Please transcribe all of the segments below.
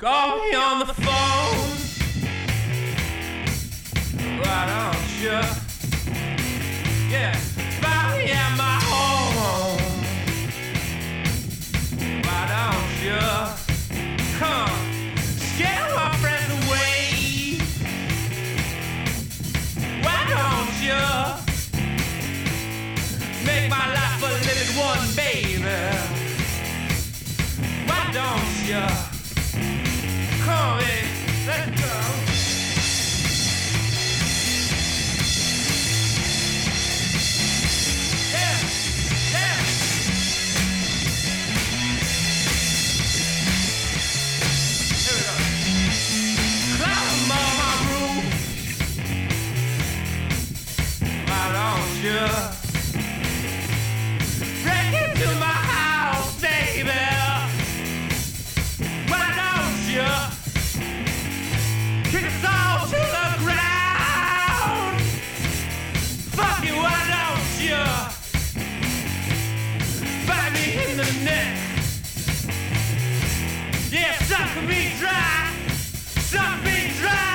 Call me on the phone. Why don't you? Yeah, find me at my home. Why don't you? Come, scare my friends away. Why don't you? Make my life a living one, baby. Why don't you? Come in, let's go. Yeah, yeah. Here we go. Climb on my roof. Why don't you? Break into my house, baby. Why don't you? Kick us all to the ground. Fuck you, why don't you? Bite me in the neck. Yeah, suck me dry. Suck me dry.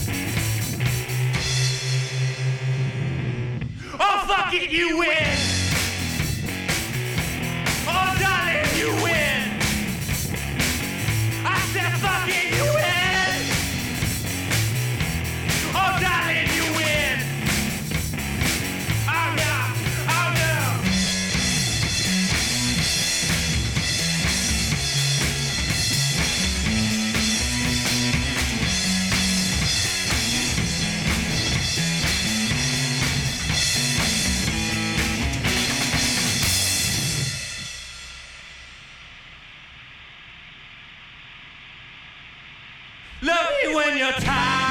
Oh, fuck it, you win. Oh, darling, you win. I said, fuck it, you win. Oh, darling, you win. Oh, no, oh, no. Love me when you're tired.